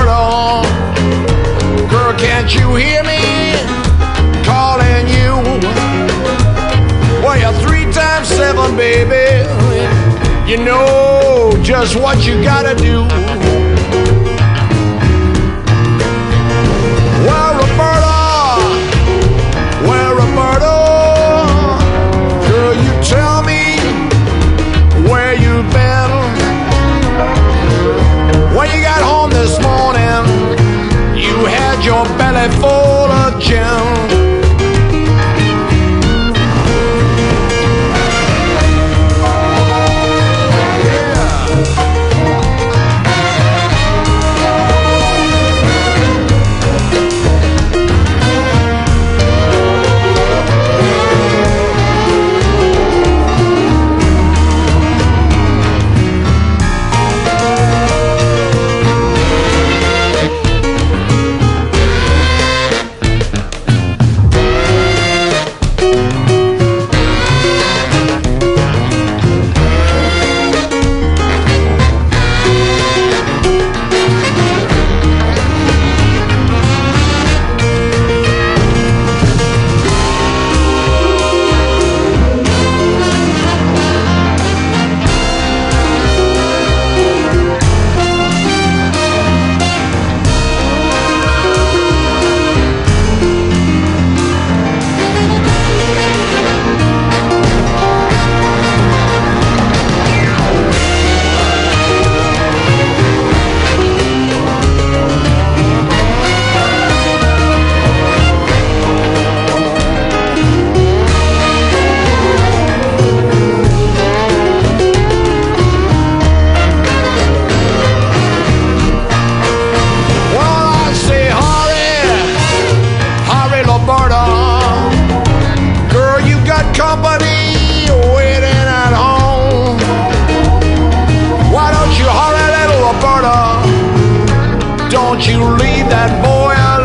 Roberta. Girl, can't you hear me calling you? Well, you're 3 times 7, baby. You know just what you gotta do. Well, Roberta, girl, you tell me where you've been. When you got home this morning, you had your belly full of gin. Girl, you got company waiting at home. Why don't you hurry, little Roberta? Don't you leave that boy alone.